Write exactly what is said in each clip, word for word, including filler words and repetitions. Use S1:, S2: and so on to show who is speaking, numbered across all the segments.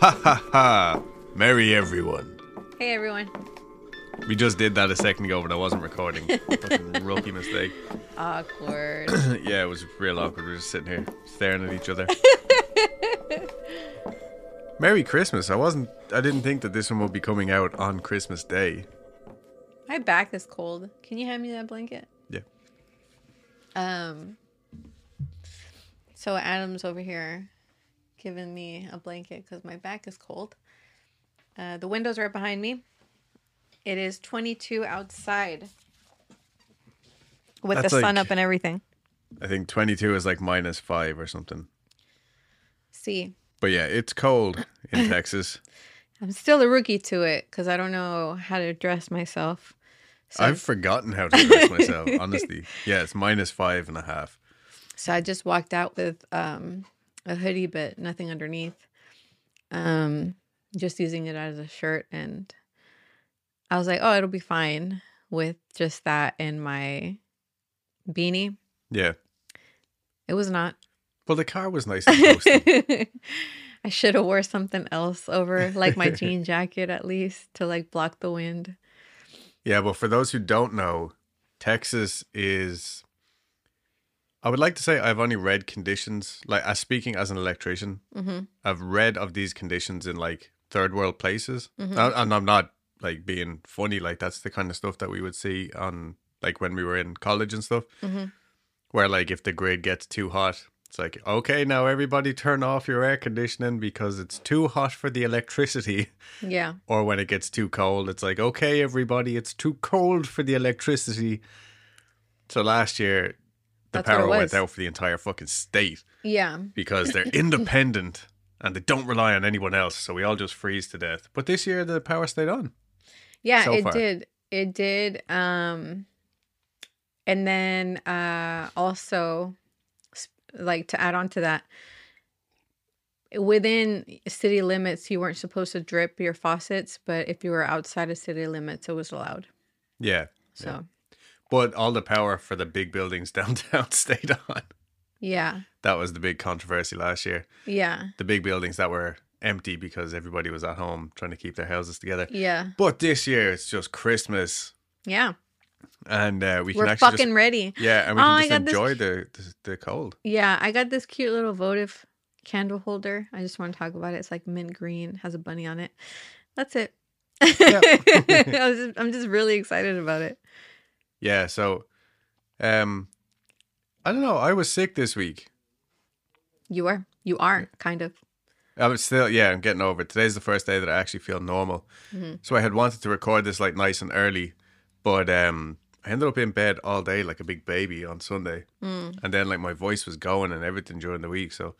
S1: Ha ha ha! Merry everyone.
S2: Hey everyone.
S1: We just did that a second ago, but I wasn't recording. Fucking rookie mistake.
S2: Awkward.
S1: Yeah, it was real awkward. We were just sitting here staring at each other. Merry Christmas. I wasn't I didn't think that this one would be coming out on Christmas Day.
S2: My back is cold. Can you hand me that blanket?
S1: Yeah.
S2: Um. So Adam's over here giving me a blanket because my back is cold. Uh, the window's right behind me. It is twenty-two outside with
S1: That's
S2: the sun
S1: like-
S2: up and everything.
S1: I think twenty-two is like minus five or something.
S2: See,
S1: But yeah, it's cold in Texas.
S2: I'm still a rookie to it because I don't know how to dress myself. So,
S1: I've forgotten how to dress myself, honestly. Yeah, it's minus five and a half.
S2: so I just walked out with um, a hoodie, but nothing underneath. Um, just using it as a shirt, and I was like, "Oh, it'll be fine with just that and my beanie."
S1: Yeah.
S2: It was not.
S1: Well, the car was nice and toasty.
S2: I should have wore something else over, like my jean jacket at least, to like block the wind.
S1: Yeah, but for those who don't know, Texas is... I would like to say I've only read conditions, like as speaking as an electrician,
S2: Mm-hmm.
S1: I've read of these conditions in like third world places.
S2: Mhm.
S1: And and I'm not like being funny, like that's the kind of stuff that we would see on like when we were in college and stuff,
S2: Mm-hmm.
S1: where like if the grid gets too hot, it's like, okay, now everybody turn off your air conditioning because it's too hot for the electricity.
S2: Yeah.
S1: Or when it gets too cold, it's like, okay, everybody, it's too cold for the electricity. So last year, the
S2: That's what it
S1: power went
S2: was.
S1: out for the entire fucking state
S2: Yeah.
S1: because they're independent and they don't rely on anyone else. So we all just freeze to death. But this year, the power stayed on.
S2: Yeah,
S1: So
S2: it
S1: far.
S2: did. It did. Um, and then uh, also, s- like to add on to that, within city limits, you weren't supposed to drip your faucets, but if you were outside of city limits, it was allowed.
S1: Yeah.
S2: So,
S1: Yeah. But all the power for the big buildings downtown stayed on.
S2: yeah,
S1: That was the big controversy last year.
S2: yeah,
S1: The big buildings that were empty because everybody was at home trying to keep their houses together.
S2: yeah,
S1: But this year, it's just Christmas.
S2: yeah.
S1: And uh, we can
S2: We're
S1: actually
S2: fucking
S1: just,
S2: ready.
S1: yeah, and we
S2: Oh,
S1: can
S2: I
S1: just
S2: got this-
S1: enjoy the, the the cold.
S2: Yeah, I got this cute little votive candle holder. I just want to talk about it. It's like mint green, has a bunny on it. That's it. I was just, I'm just really excited about it.
S1: Yeah, so um, I don't know. I was sick this week.
S2: You are. You are, kind of.
S1: I was still, yeah, I'm getting over it. Today's the first day that I actually feel normal.
S2: Mhm.
S1: So I had wanted to record this like nice and early, but um, I ended up in bed all day like a big baby on Sunday,
S2: Mm.
S1: and then like my voice was going and everything during the week, so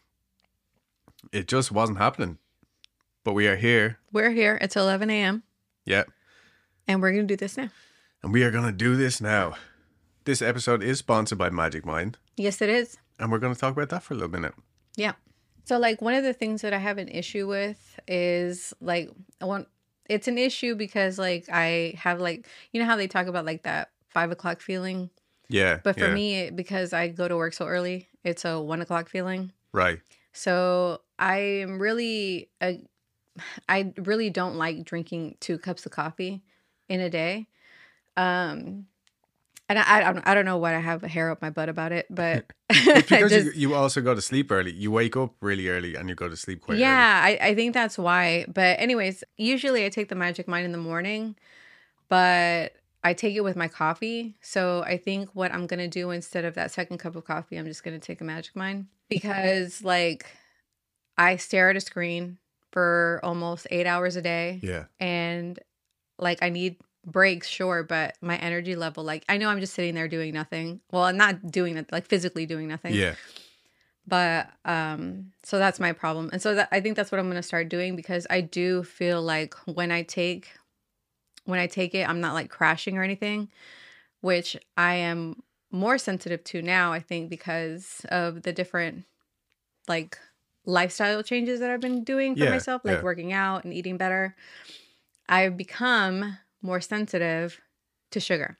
S1: it just wasn't happening. But we are here,
S2: We're here. It's eleven a.m.
S1: yeah.
S2: and we're going to do this now.
S1: And we are going to do this now. This episode is sponsored by Magic Mind.
S2: Yes, it is.
S1: And we're going to talk about that for a little minute.
S2: Yeah. So, like, one of the things that I have an issue with is, like, I want, it's an issue because, like, I have, like, you know how they talk about, like, that five o'clock feeling?
S1: Yeah.
S2: But for
S1: yeah,
S2: me, because I go to work so early, it's a one o'clock feeling.
S1: Right.
S2: So I am really, uh, I really don't like drinking two cups of coffee in a day. Um, and I, I don't, I don't know why I have a hair up my butt about it, but
S1: It's
S2: I
S1: because
S2: just,
S1: you, you also go to sleep early. You wake up really early and you go to sleep quite early.
S2: yeah, I, I think that's why. But anyways, usually I take the Magic Mind in the morning, but I take it with my coffee. So I think what I'm going to do instead of that second cup of coffee, I'm just going to take a Magic Mind because like I stare at a screen for almost eight hours a day
S1: Yeah.
S2: and like I need breaks, sure, but my energy level, like I know I'm just sitting there doing nothing. Well, I'm not doing it, like physically doing nothing.
S1: Yeah.
S2: But um so that's my problem. And so that I think that's what I'm going to start doing because I do feel like when I take when I take it, I'm not like crashing or anything, which I am more sensitive to now, I think, because of the different like lifestyle changes that I've been doing for
S1: Yeah,
S2: myself, like
S1: yeah.
S2: working out and eating better. I've become more sensitive to sugar.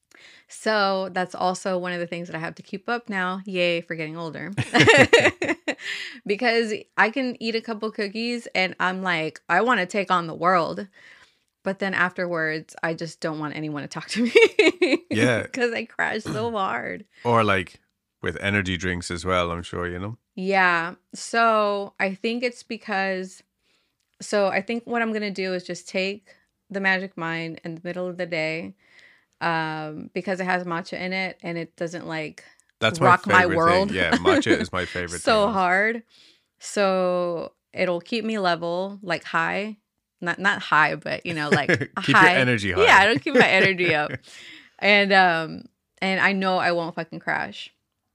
S2: So that's also one of the things that I have to keep up now. Yay for getting older. Because I can eat a couple cookies and I'm like, I want to take on the world. But then afterwards, I just don't want anyone to talk to me.
S1: Yeah.
S2: Because I crash so hard.
S1: Or like with energy drinks as well, I'm sure, you know?
S2: Yeah. So I think it's because, so I think what I'm going to do is just take the Magic Mind in the middle of the day um, because it has matcha in it and it doesn't like
S1: That's
S2: rock
S1: my
S2: my
S1: favorite
S2: world.
S1: thing. Yeah, matcha is my favorite
S2: so
S1: thing.
S2: hard. So it'll keep me level, like high. Not not high, but you know, like
S1: Keep
S2: high.
S1: your energy high.
S2: Yeah, it'll keep my energy up. And um and I know I won't fucking crash.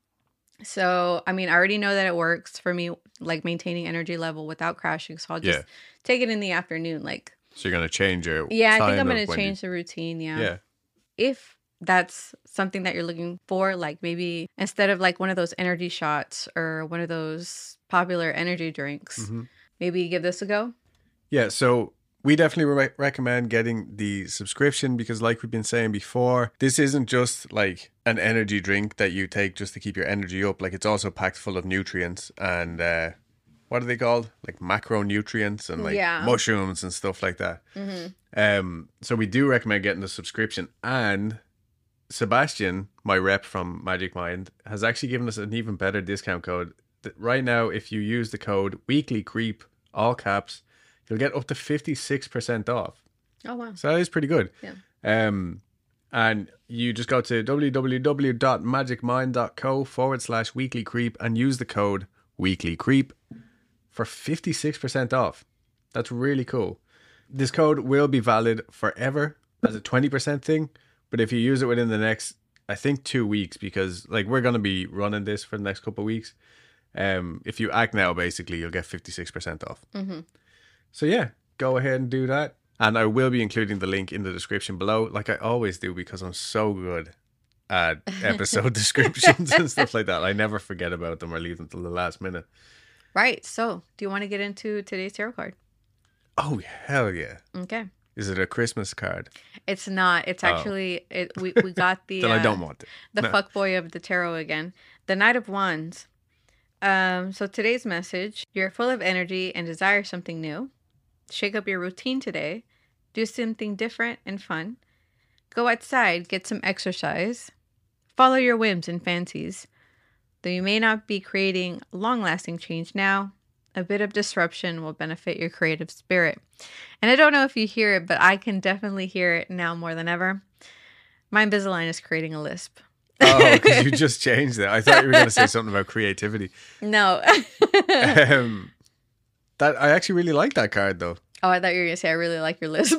S2: So I mean I already know that it works for me, like maintaining energy level without crashing. So I'll just
S1: Yeah.
S2: take it in the afternoon. Like
S1: So you're going to change your
S2: yeah, I
S1: time
S2: think I'm
S1: of
S2: gonna
S1: when
S2: change the routine.
S1: You,
S2: Yeah.
S1: yeah.
S2: If that's something that you're looking for, like maybe instead of like one of those energy shots or one of those popular energy drinks,
S1: Mm-hmm.
S2: maybe give this a go.
S1: Yeah, so we definitely re- recommend getting the subscription because like we've been saying before, this isn't just like an energy drink that you take just to keep your energy up. Like it's also packed full of nutrients and uh, what are they called? Like macronutrients and like
S2: Yeah.
S1: mushrooms and stuff like that.
S2: Mm-hmm.
S1: Um, so we do recommend getting the subscription. And Sebastian, my rep from Magic Mind, has actually given us an even better discount code. That right now, if you use the code WeeklyCreep, all caps, you'll get up to fifty-six percent off.
S2: Oh, wow.
S1: So that is pretty good.
S2: Yeah.
S1: Um, and you just go to www.magicmind.co forward slash weeklycreep and use the code weeklycreep for fifty-six percent off. That's really cool. This code will be valid forever as a twenty percent thing. But if you use it within the next, I think, two weeks, because like we're going to be running this for the next couple of weeks. Um, if you act now, basically, you'll get fifty-six percent off.
S2: Mm-hmm.
S1: So yeah, go ahead and do that. And I will be including the link in the description below, like I always do, because I'm so good at episode descriptions and stuff like that. I never forget about them or leave them till the last minute.
S2: Right. So, do you want to get into today's tarot card?
S1: Oh, hell yeah.
S2: Okay.
S1: Is it a Christmas card?
S2: It's not. It's
S1: Oh.
S2: actually it. We we got the
S1: Then I
S2: uh,
S1: don't want it.
S2: the
S1: No.
S2: fuckboy of the tarot again. The Knight of Wands. Um. So today's message: you're full of energy and desire something new. Shake up your routine today. Do something different and fun. Go outside, get some exercise. Follow your whims and fancies. Though you may not be creating long-lasting change now, a bit of disruption will benefit your creative spirit. And I don't know if you hear it, but I can definitely hear it now more than ever. My Invisalign is creating a lisp.
S1: Oh, because you just changed it. I thought you were going to say something about creativity.
S2: No.
S1: um, that I actually really like that card, though.
S2: Oh, I thought you were going to say, I really like your lisp.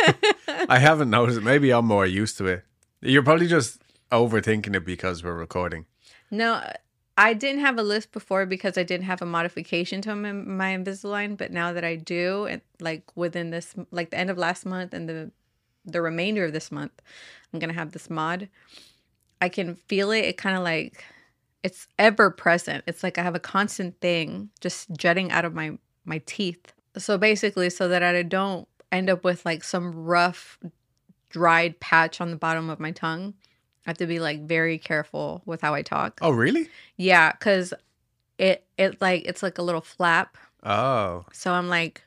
S1: I haven't noticed it. Maybe I'm more used to it. You're probably just overthinking it because we're recording.
S2: No, I didn't have a lisp before because I didn't have a modification to my, my Invisalign. But now that I do, and like within this, like the end of last month and the the remainder of this month, I'm going to have this mod. I can feel it. It kind of like, it's ever present. It's like I have a constant thing just jutting out of my, my teeth. So basically, so that I don't end up with like some rough, dried patch on the bottom of my tongue, I have to be like very careful with how I talk.
S1: Oh, really?
S2: Yeah, because it it like it's like a little flap.
S1: Oh,
S2: So I'm like,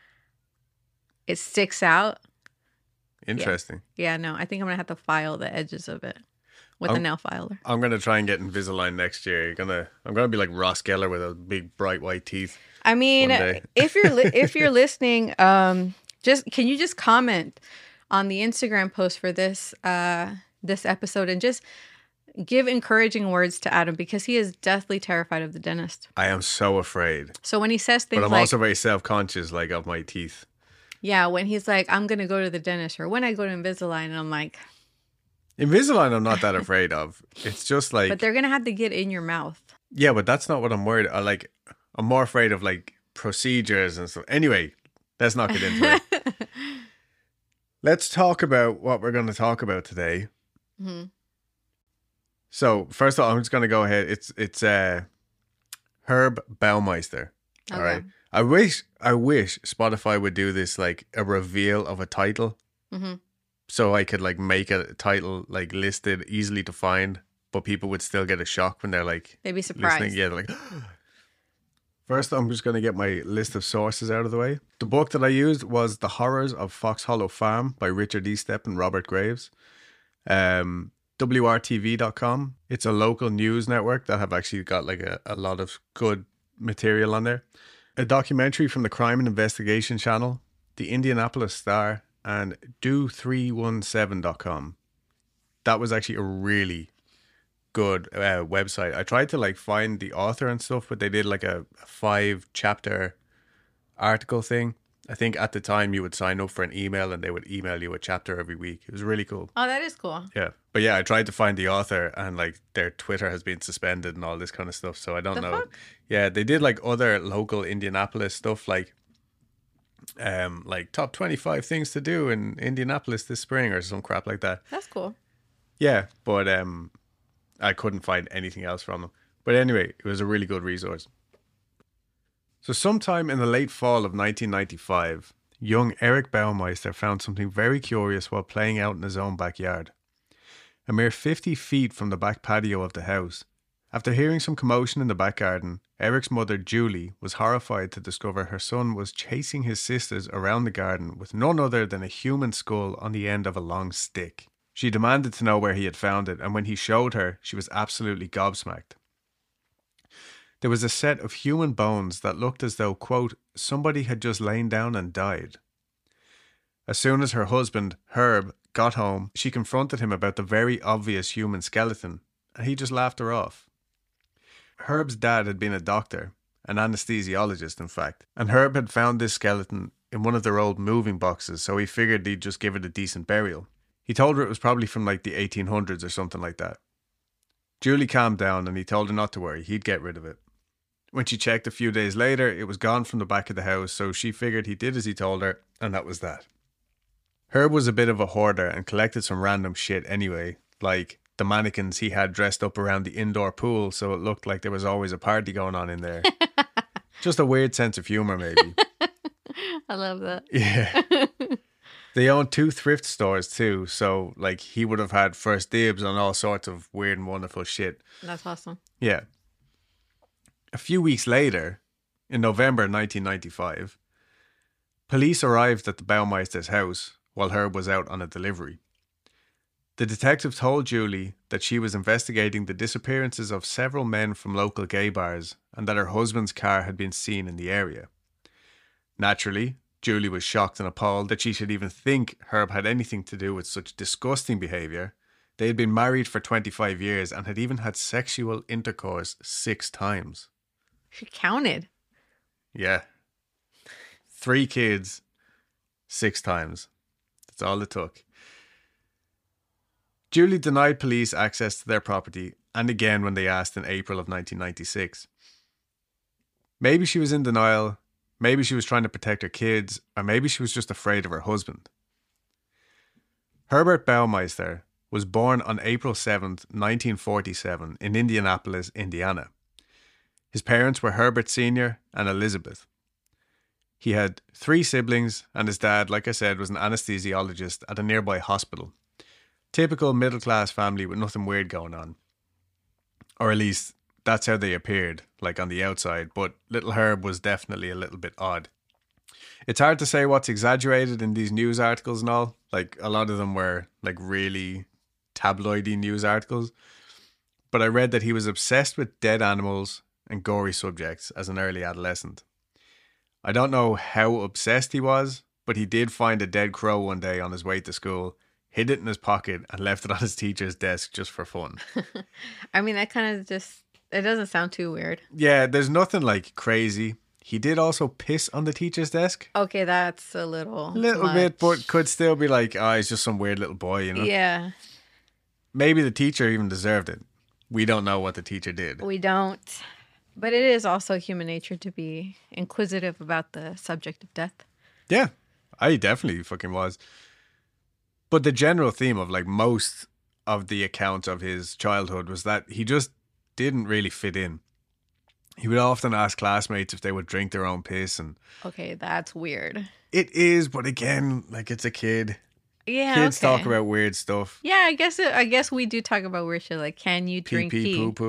S2: it sticks out.
S1: interesting.
S2: Yeah, no, I think I'm gonna have to file the edges of it with a
S1: Oh.
S2: nail filer.
S1: I'm gonna try and get Invisalign next year. You're gonna, I'm gonna be like Ross Geller with those big bright white teeth.
S2: I mean,
S1: One day.
S2: if you're li- if you're listening, um, just can you just comment on the Instagram post for this uh this episode and just give encouraging words to Adam because he is deathly terrified of the dentist.
S1: I am so afraid,
S2: So when he says things
S1: but I'm
S2: like,
S1: also very self-conscious, like of my teeth.
S2: yeah, when he's like, I'm gonna go to the dentist, or when I go to Invisalign, and I'm like,
S1: Invisalign, I'm not that afraid of. It's just like,
S2: but they're gonna have to get in your mouth.
S1: yeah, but that's not what I'm worried. I like, I'm more afraid of like procedures and stuff. Anyway, let's not get into it. Let's talk about what we're going to talk about today.
S2: Mhm.
S1: So first of all, I'm just going to go ahead. It's it's uh, Herb Baumeister. All
S2: Okay.
S1: right. I wish I wish Spotify would do this like a reveal of a title,
S2: Mhm.
S1: so I could like make a title like listed easily to find, but people would still get a shock when they're like
S2: They'd be surprised.
S1: listening. Yeah, they're like First, I'm just going to get my list of sources out of the way. The book that I used was The Horrors of Fox Hollow Farm by Richard E. Stepp and Robert Graves. Um, W R T V dot com. It's a local news network that have actually got like a, a lot of good material on there. A documentary from the Crime and Investigation Channel, the Indianapolis Star, and do three one seven dot com. That was actually a really good uh, website. I tried to like find the author and stuff, but they did like a, a five chapter article thing. I think at the time you would sign up for an email and they would email you a chapter every week. It was really cool.
S2: Oh, that is cool.
S1: Yeah. But yeah, I tried to find the author and like their Twitter has been suspended and all this kind of stuff. So I don't
S2: The
S1: know.
S2: fuck?
S1: Yeah, they did like other local Indianapolis stuff like um like top twenty-five things to do in Indianapolis this spring or some crap like that.
S2: That's cool.
S1: Yeah, but um I couldn't find anything else from them. But anyway, it was a really good resource. So sometime in the late fall of nineteen ninety-five, young Eric Baumeister found something very curious while playing out in his own backyard. A mere fifty feet from the back patio of the house, after hearing some commotion in the back garden, Eric's mother, Julie, was horrified to discover her son was chasing his sisters around the garden with none other than a human skull on the end of a long stick. She demanded to know where he had found it, and when he showed her, she was absolutely gobsmacked. There was a set of human bones that looked as though, quote, somebody had just lain down and died. As soon as her husband, Herb, got home, she confronted him about the very obvious human skeleton, and he just laughed her off. Herb's dad had been a doctor, an anesthesiologist in fact, and Herb had found this skeleton in one of their old moving boxes, so he figured he'd just give it a decent burial. He told her it was probably from like the eighteen hundreds or something like that. Julie calmed down and he told her not to worry, he'd get rid of it. When she checked a few days later, it was gone from the back of the house, so she figured he did as he told her, and that was that. Herb was a bit of a hoarder and collected some random shit anyway, like the mannequins he had dressed up around the indoor pool so it looked like there was always a party going on in there. Just a weird sense of humor, maybe.
S2: I love that.
S1: Yeah. They owned two thrift stores too, so like he would have had first dibs on all sorts of weird and wonderful shit.
S2: That's awesome.
S1: Yeah. A few weeks later, in November nineteen ninety-five, police arrived at the Baumeister's house while Herb was out on a delivery. The detective told Julie that she was investigating the disappearances of several men from local gay bars and that her husband's car had been seen in the area. Naturally, Julie was shocked and appalled that she should even think Herb had anything to do with such disgusting behaviour. They had been married for twenty-five years and had even had sexual intercourse six times.
S2: She counted.
S1: Yeah. Three kids, six times. That's all it took. Julie denied police access to their property, and again when they asked in April of nineteen ninety-six. Maybe she was in denial, maybe she was trying to protect her kids, or maybe she was just afraid of her husband. Herbert Baumeister was born on April seventh, nineteen forty-seven in Indianapolis, Indiana. His parents were Herbert Senior and Elizabeth. He had three siblings, and his dad, like I said, was an anesthesiologist at a nearby hospital. Typical middle-class family with nothing weird going on. Or at least, that's how they appeared, like on the outside, but little Herb was definitely a little bit odd. It's hard to say what's exaggerated in these news articles and all. Like, a lot of them were, like, really tabloidy news articles. But I read that he was obsessed with dead animals and gory subjects as an early adolescent. I don't know how obsessed he was, but he did find a dead crow one day on his way to school, hid it in his pocket, and left it on his teacher's desk just for fun.
S2: I mean, that kind of just, it doesn't sound too weird.
S1: Yeah, there's nothing like crazy. He did also piss on the teacher's desk.
S2: Okay, that's a little
S1: Little
S2: much.
S1: bit, but could still be like, oh, he's just some weird little boy, you know?
S2: Yeah,
S1: Maybe the teacher even deserved it. We don't know what the teacher did.
S2: we don't. But it is also human nature to be inquisitive about the subject of death.
S1: Yeah, I definitely fucking was. But the general theme of like most of the accounts of his childhood was that he just didn't really fit in. He would often ask classmates if they would drink their own piss, and
S2: Okay, that's weird.
S1: it is, but again, like it's a kid.
S2: Yeah,
S1: Kids
S2: okay.
S1: talk about weird stuff.
S2: Yeah, I guess it, I guess we do talk about weird shit. Like, can you
S1: Pee
S2: drink
S1: pee
S2: pee?
S1: poo poo.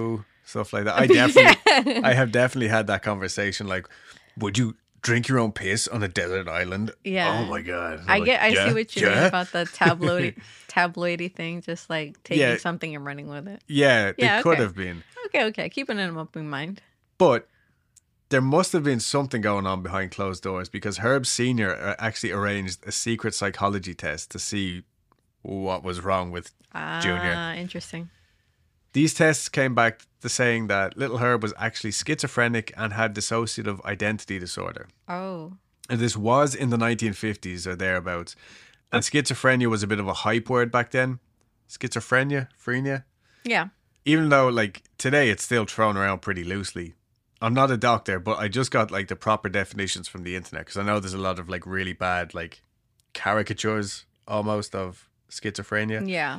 S1: stuff like that. I definitely, I have definitely had that conversation. Like, would you drink your own piss on a desert island?
S2: Yeah.
S1: Oh my god. I'm
S2: I
S1: like,
S2: get. I
S1: yeah,
S2: see what you
S1: yeah.
S2: mean about the tabloidy, tabloidy thing. Just like taking
S1: Yeah.
S2: something and running with it.
S1: Yeah,
S2: Yeah,
S1: it could
S2: okay.
S1: have been.
S2: Okay, okay. Keeping an open mind.
S1: But there must have been something going on behind closed doors because Herb Senior uh, actually arranged a secret psychology test to see what was wrong with
S2: Ah,
S1: Junior.
S2: interesting.
S1: These tests came back to saying that little Herb was actually schizophrenic and had dissociative identity disorder.
S2: Oh.
S1: And this was in the nineteen fifties or thereabouts. And schizophrenia was a bit of a hype word back then. Schizophrenia, phrenia.
S2: Yeah.
S1: Even though, like, today it's still thrown around pretty loosely. I'm not a doctor, but I just got, like, the proper definitions from the internet because I know there's a lot of, like, really bad, like, caricatures almost of schizophrenia.
S2: Yeah.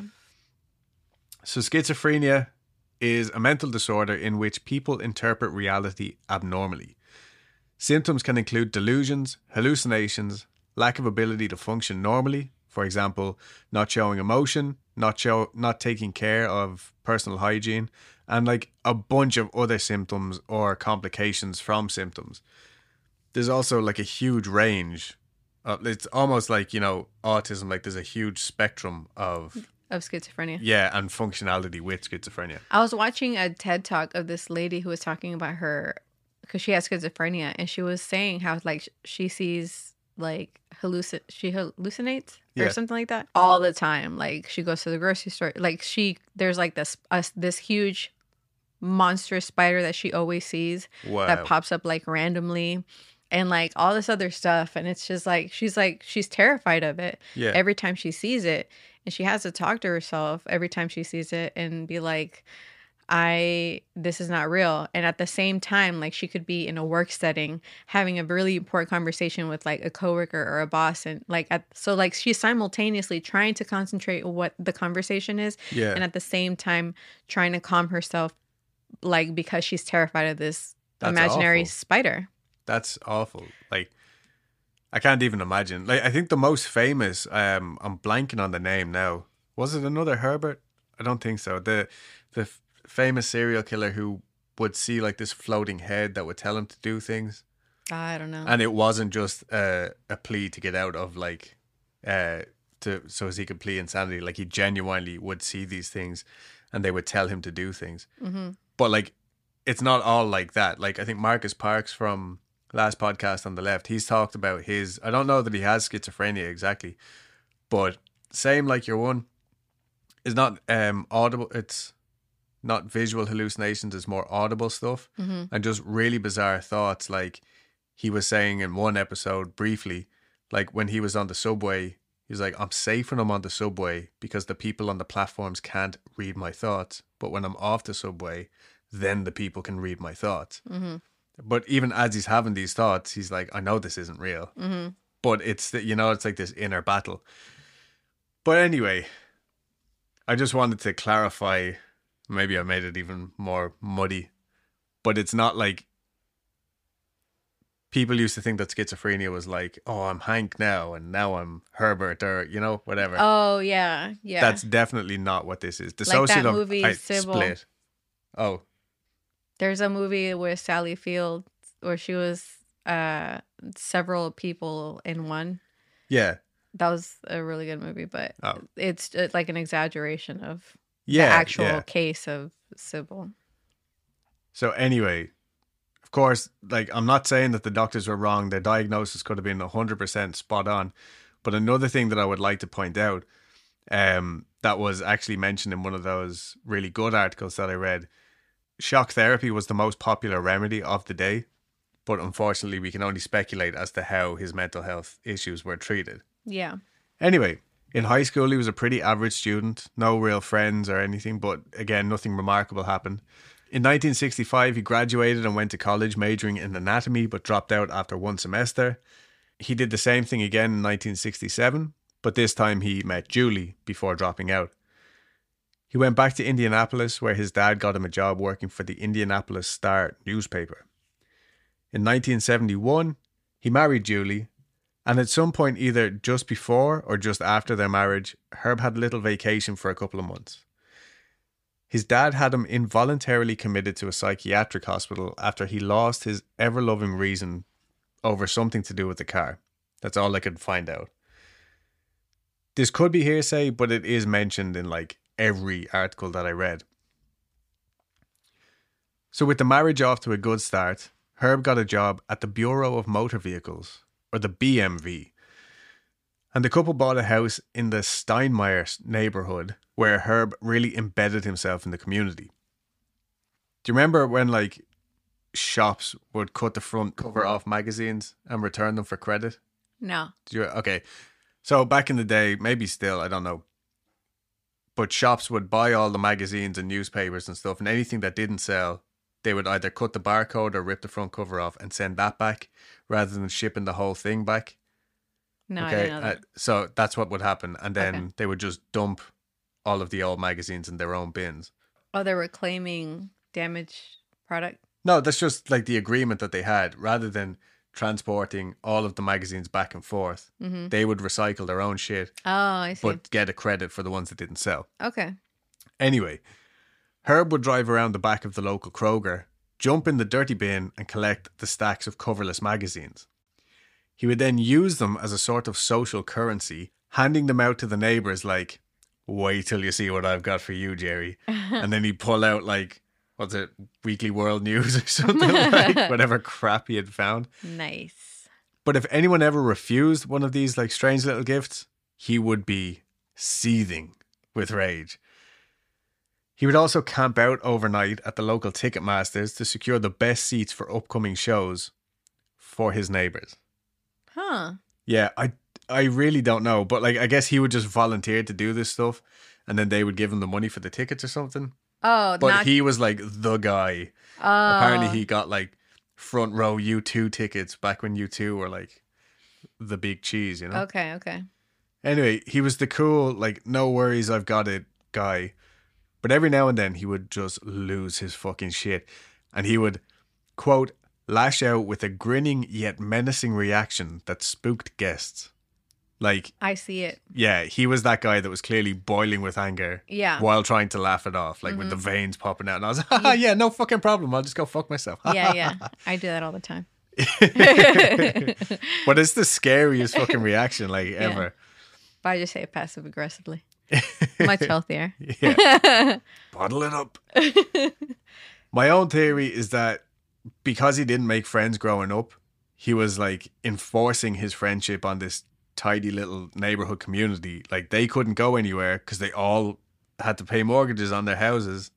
S1: So schizophrenia is a mental disorder in which people interpret reality abnormally. Symptoms can include delusions, hallucinations, lack of ability to function normally, for example, not showing emotion, not show, not taking care of personal hygiene, and like a bunch of other symptoms or complications from symptoms. There's also like a huge range. Of, it's almost like, you know, autism, like there's a huge spectrum of,
S2: Of schizophrenia.
S1: yeah, and functionality with schizophrenia.
S2: I was watching a TED talk of this lady who was talking about her because she has schizophrenia, and she was saying how like she sees like hallucin she hallucinates
S1: Yeah.
S2: or something like that all the time. Like she goes to the grocery store, like she there's like this uh, this huge monstrous spider that she always sees
S1: Wow.
S2: that pops up like randomly, and like all this other stuff, and it's just like she's like she's terrified of it
S1: Yeah.
S2: every time she sees it, and she has to talk to herself every time she sees it and be like, I this is not real. And at the same time, like she could be in a work setting having a really important conversation with like a coworker or a boss, and like at so like she's simultaneously trying to concentrate on what the conversation is,
S1: Yeah.
S2: and at the same time trying to calm herself, like because she's terrified of this
S1: That's
S2: imaginary
S1: awful.
S2: spider.
S1: That's awful. Like, I can't even imagine. Like, I think the most famous, um, I'm blanking on the name now. Was it another Herbert? I don't think so. The the f- famous serial killer who would see like this floating head that would tell him to do things,
S2: I don't know.
S1: and it wasn't just a a plea to get out of like, uh, to so as he could plea insanity. Like he genuinely would see these things, and they would tell him to do things.
S2: hmm
S1: But like, it's not all like that. Like I think Marcus Parks from last podcast on the left, he's talked about his, I don't know that he has schizophrenia exactly, but same like your one is not um audible, it's not visual hallucinations, it's more audible stuff,
S2: hmm
S1: and just really bizarre thoughts. Like he was saying in one episode briefly, like when he was on the subway, he was like, I'm safe when I'm on the subway because the people on the platforms can't read my thoughts, but when I'm off the subway, then the people can read my thoughts.
S2: hmm
S1: But even as he's having these thoughts, he's like, I know this isn't real.
S2: hmm
S1: But it's, the, you know, it's like this inner battle. But anyway, I just wanted to clarify, maybe I made it even more muddy, but it's not like people used to think that schizophrenia was like, oh, I'm Hank now and now I'm Herbert, or, you know, whatever.
S2: Oh yeah, yeah.
S1: That's definitely not what this is.
S2: Like that
S1: Dissociative
S2: movie,
S1: I-
S2: Sybil.
S1: split. Oh,
S2: There's a movie with Sally Field where she was uh several people in one.
S1: yeah.
S2: That was a really good movie, but
S1: Oh.
S2: it's uh, like an exaggeration of
S1: Yeah.
S2: the actual
S1: yeah.
S2: case of Sybil.
S1: So anyway, of course, like I'm not saying that the doctors were wrong. Their diagnosis could have been one hundred percent spot on. But another thing that I would like to point out, um, that was actually mentioned in one of those really good articles that I read, shock therapy was the most popular remedy of the day. But unfortunately, we can only speculate as to how his mental health issues were treated.
S2: Yeah.
S1: Anyway, in high school, he was a pretty average student, no real friends or anything, but again, nothing remarkable happened. In nineteen sixty-five, he graduated and went to college majoring in anatomy, but dropped out after one semester. He did the same thing again in nineteen sixty-seven, but this time he met Julie before dropping out. He went back to Indianapolis, where his dad got him a job working for the Indianapolis Star newspaper. In nineteen seventy-one, he married Julie, and at some point either just before or just after their marriage, Herb had a little vacation for a couple of months. His dad had him involuntarily committed to a psychiatric hospital after he lost his ever-loving reason over something to do with the car. That's all I could find out. This could be hearsay, but it is mentioned in like every article that I read. So with the marriage off to a good start, Herb got a job at the Bureau of Motor Vehicles, or the B M V. And the couple bought a house in the Steinmeier neighborhood where Herb really embedded himself in the community. Do you remember when like shops would cut the front cover off magazines and return them for credit?
S2: No.
S1: Do you, okay. So back in the day, maybe still, I don't know. But shops would buy all the magazines and newspapers and stuff, and anything that didn't sell, they would either cut the barcode or rip the front cover off and send that back rather than shipping the whole thing back.
S2: No,
S1: okay?
S2: I didn't know that.
S1: Uh, so that's what would happen. And then
S2: Okay.
S1: they would just dump all of the old magazines in their own bins.
S2: Oh, they were claiming damaged product?
S1: No, that's just like the agreement that they had. Rather than transporting all of the magazines back and forth,
S2: Mm-hmm.
S1: they would recycle their own shit,
S2: Oh, I see.
S1: but get a credit for the ones that didn't sell.
S2: Okay.
S1: Anyway, Herb would drive around the back of the local Kroger, jump in the dirty bin and collect the stacks of coverless magazines. He would then use them as a sort of social currency, handing them out to the neighbours like, wait till you see what I've got for you, Jerry. And then he'd pull out like, what's it, Weekly World News or something, like whatever crap he had found.
S2: Nice.
S1: But if anyone ever refused one of these like strange little gifts, he would be seething with rage. He would also camp out overnight at the local Ticketmasters to secure the best seats for upcoming shows for his neighbours.
S2: Huh.
S1: Yeah, I I really don't know, but like I guess he would just volunteer to do this stuff, and then they would give him the money for the tickets or something.
S2: Oh,
S1: But
S2: not...
S1: he was like the guy.
S2: Oh.
S1: Apparently, he got like front row U two tickets back when U two were like the big cheese, you know.
S2: Okay, okay.
S1: Anyway, he was the cool, like, no worries, I've got it guy. But every now and then he would just lose his fucking shit. And he would, quote, lash out with a grinning yet menacing reaction that spooked guests. Like,
S2: I see it.
S1: yeah, he was that guy that was clearly boiling with anger
S2: Yeah.
S1: while trying to laugh it off, like with the veins popping out. And I was like, haha, yeah, no fucking problem. I'll just go fuck myself.
S2: Yeah, yeah. I do that all the time.
S1: But it's the scariest fucking reaction, like, ever.
S2: But I just say it passive aggressively. Much healthier.
S1: Yeah. Bottle it up. My own theory is that because he didn't make friends growing up, he was like enforcing his friendship on this tidy little neighborhood community. Like they couldn't go anywhere because they all had to pay mortgages on their houses.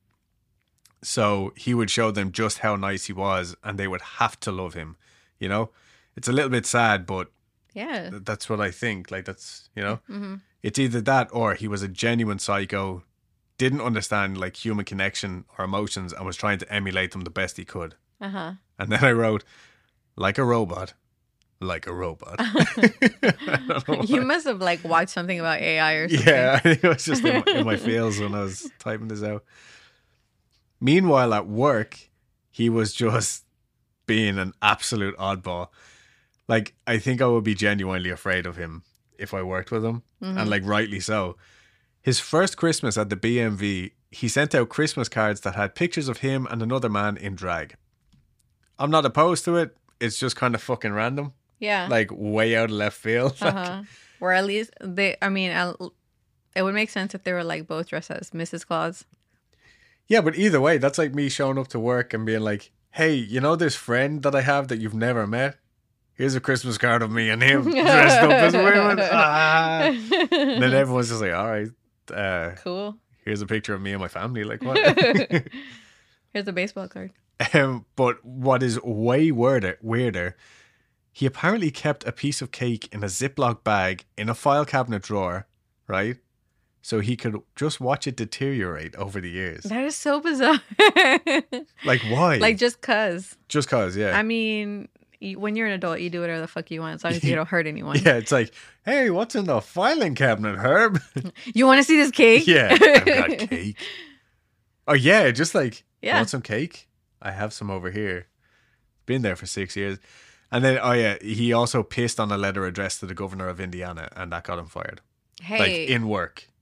S1: So he would show them just how nice he was and they would have to love him. You know, it's a little bit sad, but
S2: Yeah.
S1: th- that's what I think. Like that's, you know,
S2: Mm-hmm.
S1: it's either that or he was a genuine psycho, didn't understand like human connection or emotions and was trying to emulate them the best he could.
S2: Uh-huh.
S1: And then I wrote, like a robot, like a robot. I don't know
S2: You
S1: why.
S2: must have like watched something about A I or something.
S1: Yeah, I think it was just in my, in my feels when I was typing this out. Meanwhile, at work, he was just being an absolute oddball. Like, I think I would be genuinely afraid of him if I worked with him, and like rightly so. His first Christmas at the B M V, he sent out Christmas cards that had pictures of him and another man in drag. I'm not opposed to it. It's just kind of fucking random,
S2: Yeah.
S1: like way out of left field. Like,
S2: Uh-huh. Or at least they, I mean, I'll- it would make sense if they were like both dressed as Missus Claus.
S1: yeah, but either way, that's like me showing up to work and being like, "Hey, you know this friend that I have that you've never met? Here's a Christmas card of me and him dressed up as women." Ah. And then everyone's just like, "All right, uh,
S2: Cool.
S1: here's a picture of me and my family." Like what?
S2: Here's a baseball card.
S1: Um, but what is way weirder, weirder, he apparently kept a piece of cake in a Ziploc bag in a file cabinet drawer, right? So he could just watch it deteriorate over the years.
S2: That is so bizarre.
S1: Like, why?
S2: Like just cause.
S1: just cause, yeah.
S2: I mean, you, when you're an adult, you do whatever the fuck you want as long as you don't hurt anyone.
S1: Yeah, it's like, hey, what's in the filing cabinet, Herb?
S2: You want to see this cake?
S1: Yeah, I've got cake. Oh, yeah, just like,
S2: Yeah.
S1: want some cake? I have some over here. Been there for six years. And then, oh, yeah, he also pissed on a letter addressed to the governor of Indiana, and that got him fired.
S2: Hey,
S1: Like, in work.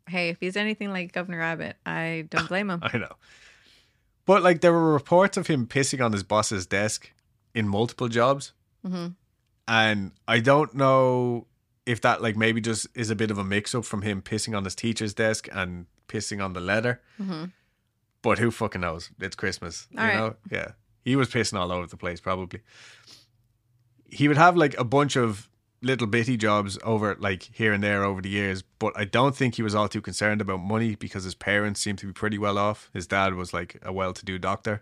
S2: Hey, if he's anything like Governor Abbott, I don't blame him.
S1: I know. But like there were reports of him pissing on his boss's desk in multiple jobs.
S2: Mm-hmm.
S1: And I don't know if that like maybe just is a bit of a mix up from him pissing on his teacher's desk and pissing on the letter.
S2: Mm-hmm.
S1: But who fucking knows? It's Christmas.
S2: All
S1: you
S2: right.
S1: know? Yeah. He was pissing all over the place probably. He would have like a bunch of little bitty jobs over like here and there over the years, but I don't think he was all too concerned about money because his parents seemed to be pretty well off. His dad was like a well-to-do doctor.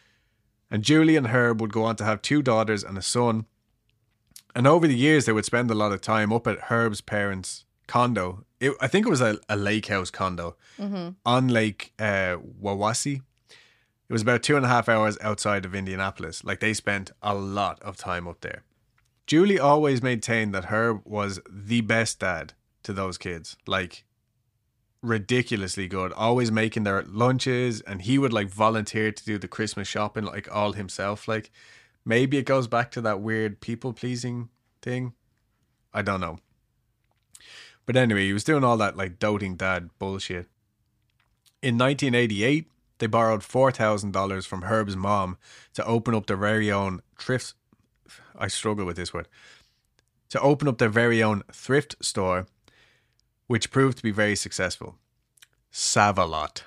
S1: And Julie and Herb would go on to have two daughters and a son. And over the years, they would spend a lot of time up at Herb's parents' condo. It, I think it was a, a lake house condo
S2: Mm-hmm.
S1: on Lake uh, Wawasee. It was about two and a half hours outside of Indianapolis. Like they spent a lot of time up there. Julie always maintained that Herb was the best dad to those kids. Like ridiculously good. Always making their lunches, and he would like volunteer to do the Christmas shopping like all himself. Like maybe it goes back to that weird people pleasing thing. I don't know. But anyway, he was doing all that like doting dad bullshit. In nineteen eighty-eight, they borrowed four thousand dollars from Herb's mom to open up their very own thrift. I struggle with this word. To open up their very own thrift store, which proved to be very successful. Save-A-Lot.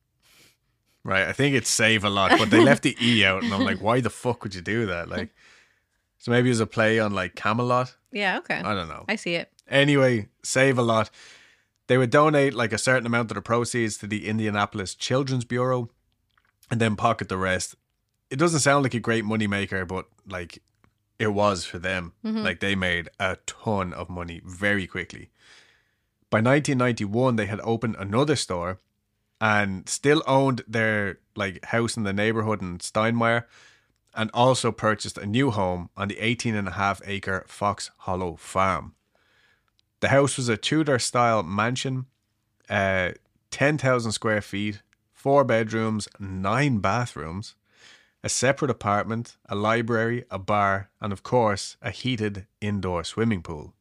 S1: Right, I think it's Save a Lot, but they left the E out, and I'm like, why the fuck would you do that? Like, so maybe it was a play on like Camelot.
S2: Yeah, okay.
S1: I don't know.
S2: I see it.
S1: Anyway, Save-A-Lot. They would donate like a certain amount of the proceeds to the Indianapolis Children's Bureau and then pocket the rest. It doesn't sound like a great moneymaker, but like it was for them.
S2: Mm-hmm.
S1: Like they made a ton of money very quickly. By nineteen ninety-one, they had opened another store and still owned their like house in the neighborhood in Steinmeier, and also purchased a new home on the eighteen and a half acre Fox Hollow farm. The house was a Tudor-style mansion, uh, ten thousand square feet, four bedrooms, nine bathrooms, a separate apartment, a library, a bar, and of course, a heated indoor swimming pool.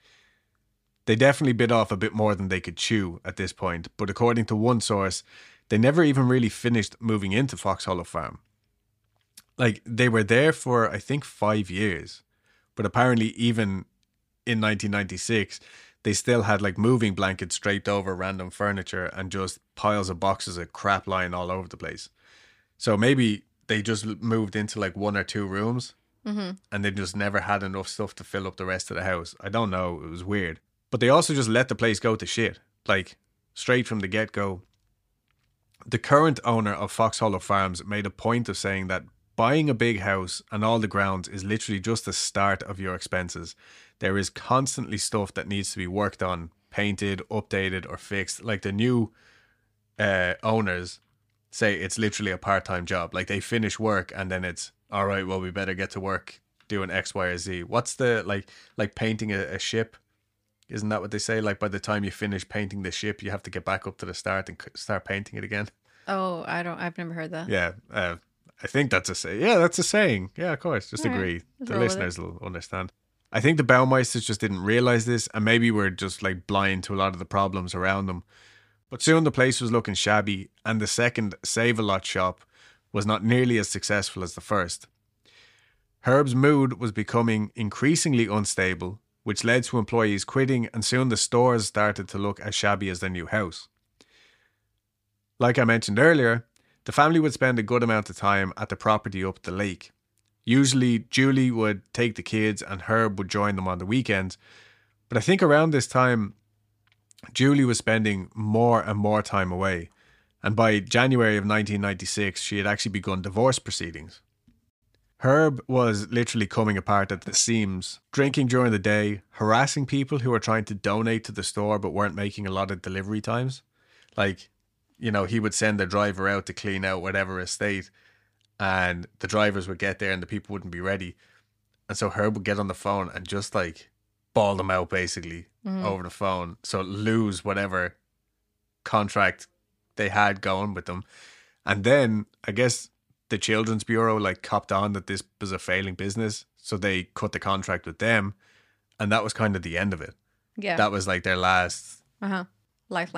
S1: They definitely bit off a bit more than they could chew at this point, but according to one source, they never even really finished moving into Fox Hollow Farm. Like, they were there for, I think, five years, but apparently even in nineteen ninety-six, they still had like moving blankets draped over random furniture and just piles of boxes of crap lying all over the place. So maybe they just moved into like one or two rooms,
S2: Mm-hmm.
S1: and they just never had enough stuff to fill up the rest of the house. I don't know. It was weird. But they also just let the place go to shit. Like, straight from the get-go. The current owner of Fox Hollow Farms made a point of saying that buying a big house and all the grounds is literally just the start of your expenses. There is constantly stuff that needs to be worked on, painted, updated, or fixed. Like, the new uh, owners say it's literally a part-time job. Like, they finish work and then it's, all right, well, we better get to work doing X, Y, or Z. What's the, like, like painting a, a ship? Isn't that what they say? Like, by the time you finish painting the ship, you have to get back up to the start and c- start painting it again.
S2: Oh, I don't. I've never heard that.
S1: Yeah, uh, I think that's a say. Yeah, that's a saying. Yeah, of course. Just
S2: All right.
S1: agree.
S2: Let's
S1: The
S2: roll with
S1: listeners will understand. I think the Baumeisters just didn't realize this, and maybe we're just like blind to a lot of the problems around them. But soon the place was looking shabby, and the second Save-A-Lot shop was not nearly as successful as the first. Herb's mood was becoming increasingly unstable, which led to employees quitting, and soon the stores started to look as shabby as their new house. Like I mentioned earlier, the family would spend a good amount of time at the property up the lake. Usually, Julie would take the kids and Herb would join them on the weekends, but I think around this time, Julie was spending more and more time away, and by January of nineteen ninety-six, she had actually begun divorce proceedings. Herb was literally coming apart at the seams, drinking during the day, harassing people who were trying to donate to the store but weren't making a lot of delivery times. Like, you know, he would send the driver out to clean out whatever estate, and the drivers would get there and the people wouldn't be ready. And so Herb would get on the phone and just like ball them out basically
S2: Mhm.
S1: over the phone. So lose whatever contract they had going with them. And then I guess the Children's Bureau like copped on that this was a failing business, so they cut the contract with them, and that was kind of the end of it.
S2: Yeah.
S1: That was like their last
S2: Uh huh. Lifeline.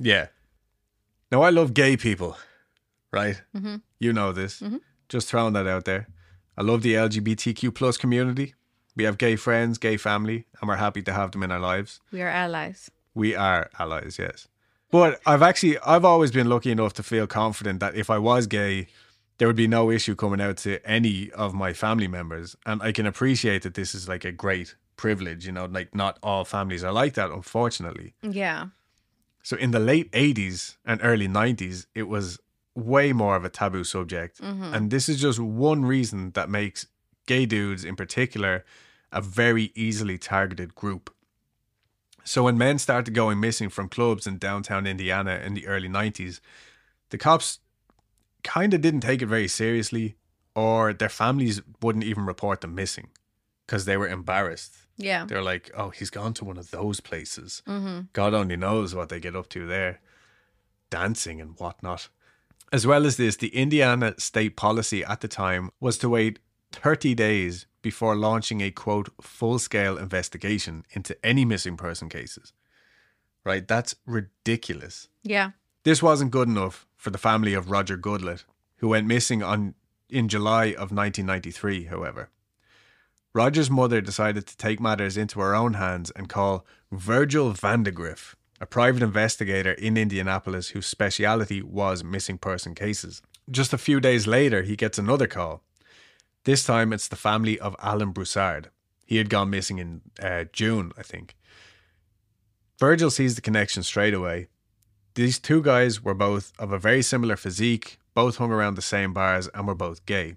S1: Yeah. Now, I love gay people, right?
S2: Mm-hmm.
S1: You know this.
S2: Mm-hmm.
S1: Just throwing that out there. I love the L G B T Q plus community. We have gay friends, gay family, and we're happy to have them in our lives.
S2: We are allies.
S1: We are allies, yes. But I've actually, I've always been lucky enough to feel confident that if I was gay, there would be no issue coming out to any of my family members. And I can appreciate that this is like a great privilege, you know, like not all families are like that, unfortunately.
S2: Yeah.
S1: So in the late eighties and early nineties, it was way more of a taboo subject.
S2: Mm-hmm.
S1: And this is just one reason that makes gay dudes in particular a very easily targeted group. So when men started going missing from clubs in downtown Indiana in the early nineties, the cops kind of didn't take it very seriously, or their families wouldn't even report them missing because they were embarrassed.
S2: Yeah.
S1: They're like, oh, he's gone to one of those places.
S2: Mm-hmm.
S1: God only knows what they get up to there. Dancing and whatnot. As well as this, the Indiana state policy at the time was to wait thirty days before launching a, quote, full-scale investigation into any missing person cases. Right? That's ridiculous.
S2: Yeah.
S1: This wasn't good enough for the family of Roger Goodlett, who went missing on in July of nineteen ninety-three, however. Roger's mother decided to take matters into her own hands and call Virgil Vandegrift, a private investigator in Indianapolis whose speciality was missing person cases. Just a few days later, he gets another call. This time, it's the family of Alan Broussard. He had gone missing in uh, June, I think. Virgil sees the connection straight away. These two guys were both of a very similar physique, both hung around the same bars, and were both gay.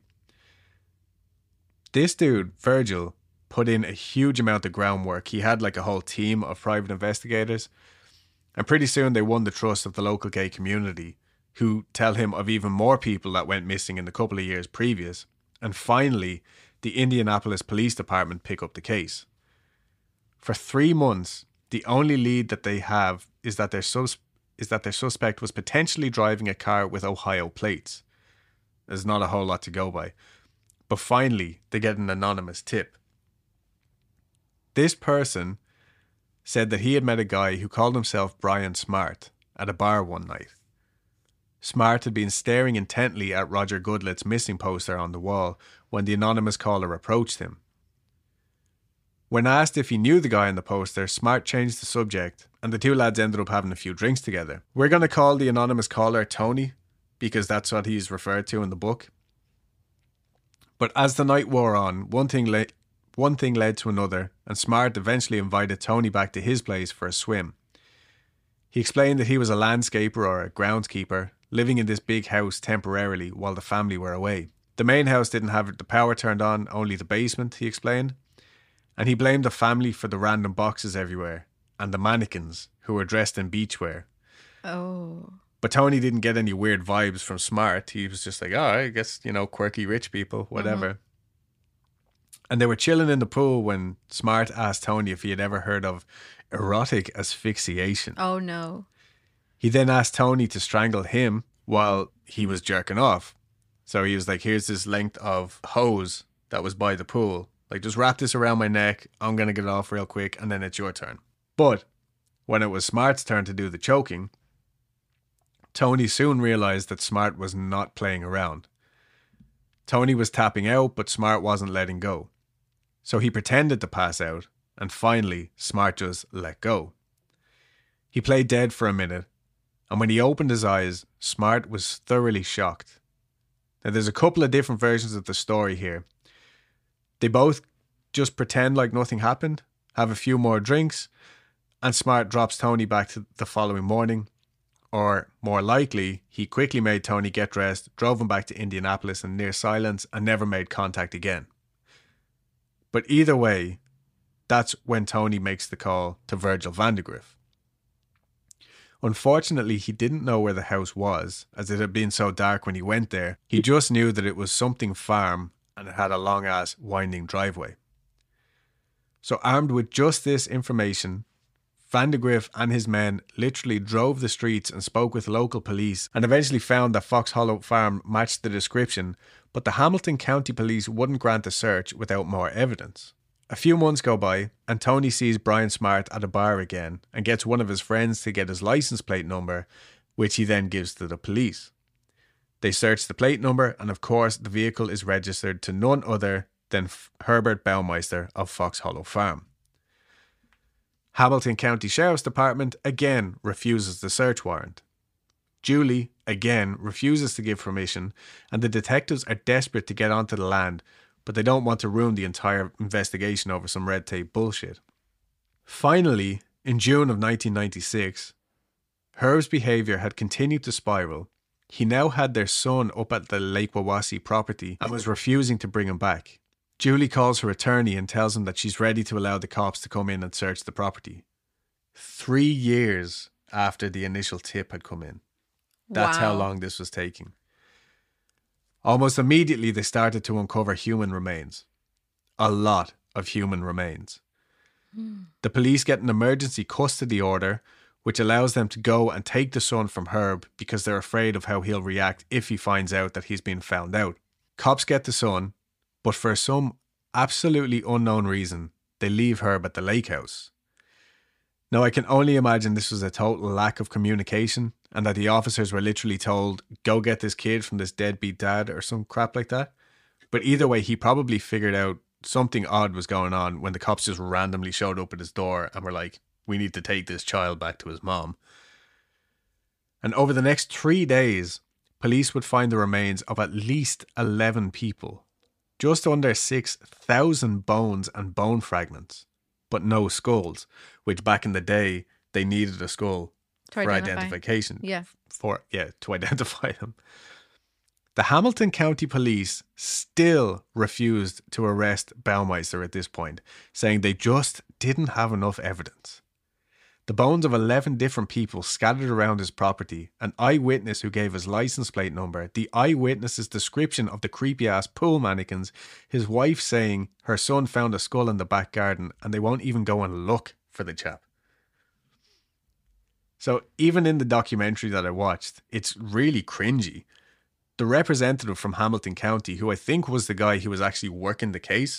S1: This dude, Virgil, put in a huge amount of groundwork. He had like a whole team of private investigators. And pretty soon they won the trust of the local gay community, who tell him of even more people that went missing in the couple of years previous. And finally, the Indianapolis Police Department pick up the case. For three months, the only lead that they have is that their sus- is that their suspect was potentially driving a car with Ohio plates. There's not a whole lot to go by. But finally, they get an anonymous tip. This person said that he had met a guy who called himself Brian Smart at a bar one night. Smart had been staring intently at Roger Goodlett's missing poster on the wall when the anonymous caller approached him. When asked if he knew the guy on the poster, Smart changed the subject, and the two lads ended up having a few drinks together. We're going to call the anonymous caller Tony, because that's what he's referred to in the book. But as the night wore on, one thing, le- one thing led to another, and Smart eventually invited Tony back to his place for a swim. He explained that he was a landscaper or a groundskeeper, living in this big house temporarily while the family were away. The main house didn't have the power turned on, only the basement, he explained. And he blamed the family for the random boxes everywhere, and the mannequins, who were dressed in beachwear.
S2: Oh.
S1: But Tony didn't get any weird vibes from Smart. He was just like, oh, I guess, you know, quirky rich people, whatever. Mm-hmm. And they were chilling in the pool when Smart asked Tony if he had ever heard of erotic asphyxiation.
S2: Oh, no.
S1: He then asked Tony to strangle him while he was jerking off. So he was like, here's this length of hose that was by the pool. Like, just wrap this around my neck. I'm going to get off real quick, and then it's your turn. But when it was Smart's turn to do the choking, Tony soon realized that Smart was not playing around. Tony was tapping out, but Smart wasn't letting go. So he pretended to pass out, and finally, Smart just let go. He played dead for a minute, and when he opened his eyes, Smart was thoroughly shocked. Now, there's a couple of different versions of the story here. They both just pretend like nothing happened, have a few more drinks, and Smart drops Tony back to the following morning. Or, more likely, he quickly made Tony get dressed, drove him back to Indianapolis in near silence, and never made contact again. But either way, that's when Tony makes the call to Virgil Vandegrift. Unfortunately, he didn't know where the house was, as it had been so dark when he went there. He just knew that it was something farm, and it had a long-ass winding driveway. So armed with just this information, Vandegrift and his men literally drove the streets and spoke with local police and eventually found that Fox Hollow Farm matched the description, but the Hamilton County Police wouldn't grant a search without more evidence. A few months go by and Tony sees Brian Smart at a bar again and gets one of his friends to get his license plate number, which he then gives to the police. They search the plate number and of course the vehicle is registered to none other than Herbert Baumeister of Fox Hollow Farm. Hamilton County Sheriff's Department again refuses the search warrant. Julie again refuses to give permission and the detectives are desperate to get onto the land, but they don't want to ruin the entire investigation over some red tape bullshit. Finally, in June of nineteen ninety-six, Herb's behaviour had continued to spiral. He now had their son up at the Lake Wawasee property and was refusing to bring him back. Julie calls her attorney and tells him that she's ready to allow the cops to come in and search the property. Three years after the initial tip had come in. That's wow. how long this was taking. Almost immediately they started to uncover human remains. A lot of human remains. Mm. The police get an emergency custody order which allows them to go and take the son from Herb because they're afraid of how he'll react if he finds out that he's been found out. Cops get the son, but for some absolutely unknown reason, they leave Herb at the lake house. Now, I can only imagine this was a total lack of communication and that the officers were literally told, go get this kid from this deadbeat dad or some crap like that. But either way, he probably figured out something odd was going on when the cops just randomly showed up at his door and were like, we need to take this child back to his mom. And over the next three days, police would find the remains of at least eleven people. Just under six thousand bones and bone fragments, but no skulls, which back in the day, they needed a skull to for identify. identification.
S2: Yeah.
S1: For, yeah, to identify them. The Hamilton County Police still refused to arrest Baumeister at this point, saying they just didn't have enough evidence. The bones of eleven different people scattered around his property, an eyewitness who gave his license plate number, the eyewitness's description of the creepy-ass pool mannequins, his wife saying her son found a skull in the back garden and they won't even go and look for the chap. So even in the documentary that I watched, it's really cringy. The representative from Hamilton County, who I think was the guy who was actually working the case,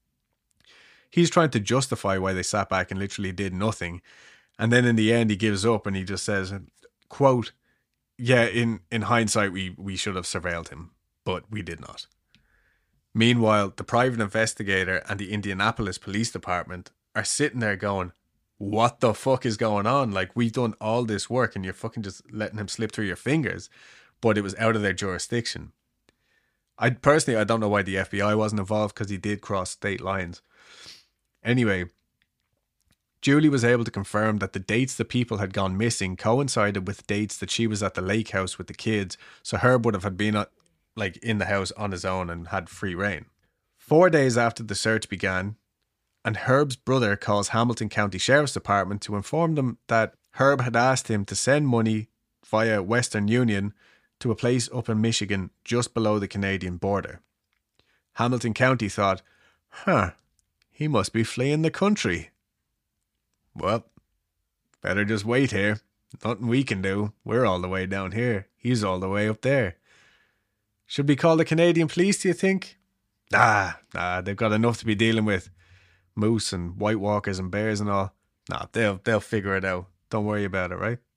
S1: he's trying to justify why they sat back and literally did nothing. And then in the end, he gives up and he just says, quote, yeah, in, in hindsight, we, we should have surveilled him, but we did not. Meanwhile, the private investigator and the Indianapolis Police Department are sitting there going, what the fuck is going on? Like, we've done all this work and you're fucking just letting him slip through your fingers. But it was out of their jurisdiction. I personally, I don't know why the F B I wasn't involved because he did cross state lines. Anyway, Julie was able to confirm that the dates the people had gone missing coincided with dates that she was at the lake house with the kids, so Herb would have had been uh, like in the house on his own and had free reign. Four days after the search began, and Herb's brother calls Hamilton County Sheriff's Department to inform them that Herb had asked him to send money via Western Union to a place up in Michigan just below the Canadian border. Hamilton County thought, huh, he must be fleeing the country. Well, better just wait here. Nothing we can do. We're all the way down here. He's all the way up there. Should we call the Canadian police, do you think? Nah, nah, they've got enough to be dealing with. Moose and white walkers and bears and all. Nah, they'll, they'll figure it out. Don't worry about it, right?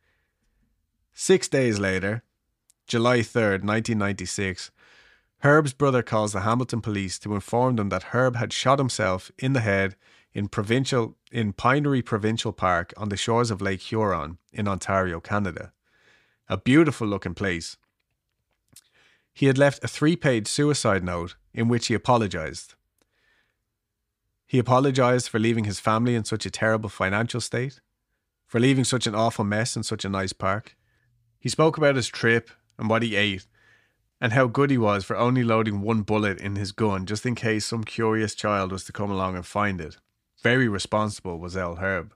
S1: Six days later, July third, nineteen ninety-six, Herb's brother calls the Hamilton police to inform them that Herb had shot himself in the head in provincial in Pinery Provincial Park on the shores of Lake Huron in Ontario, Canada. A beautiful looking place. He had left a three-page suicide note in which he apologised. He apologised for leaving his family in such a terrible financial state, for leaving such an awful mess in such a nice park. He spoke about his trip and what he ate, and how good he was for only loading one bullet in his gun just in case some curious child was to come along and find it. Very responsible was El Herb.